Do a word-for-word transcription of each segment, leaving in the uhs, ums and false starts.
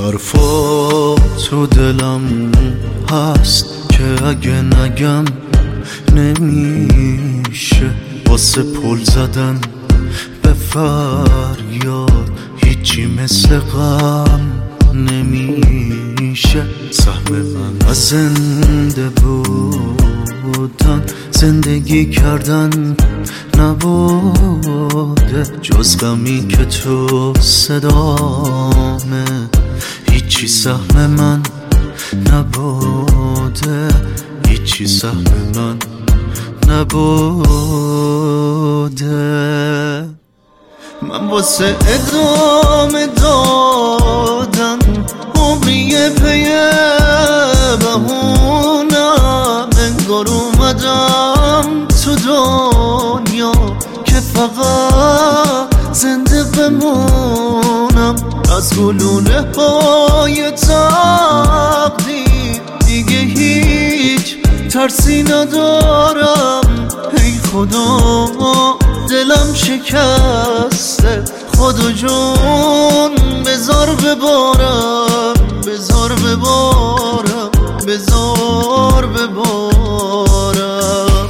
حرفا تو دلم هست که اگه نگم نمیشه، واسه پل زدن به فریاد هیچی مثل غم نمیشه. سهم من از زنده بودن زندگی کردن نبوده، جز غمی که تو صدامه هیچی سهم من نبوده، هیچی سهم من نبوده. من واسه ادامه دادن عمریه پیه بهونم، انگار اومدم تو دنیا که فقط زنده بمونم. از گلوله های تقدیر دیگه هیچ ترسی ندارم. ای خدا دلم شکسته، خدا جون بذار ببارم، بذار ببارم، بذار ببارم.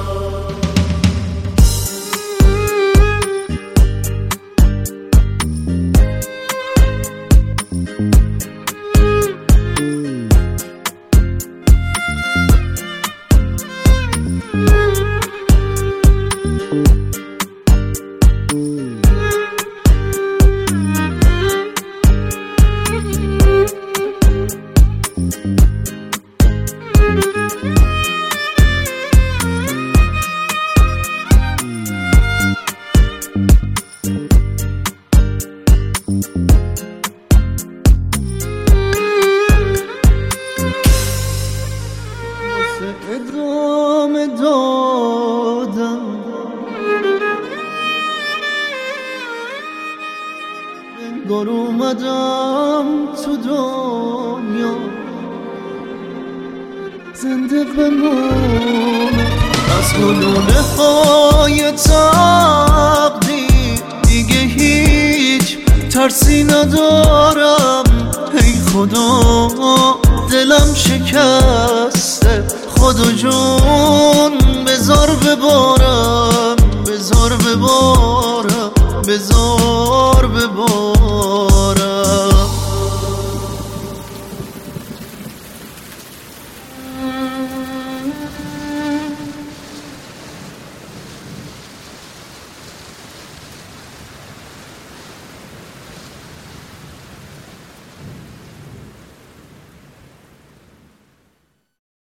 ادامه دادم انگار اومدم تو دنیا زنده بمونم. از گلوله های تقدیر دیگه هیچ ترسی ندارم. ای خدا دلم شکسته، خدا جون بذار ببارم، بذار ببارم، بذار ببارم.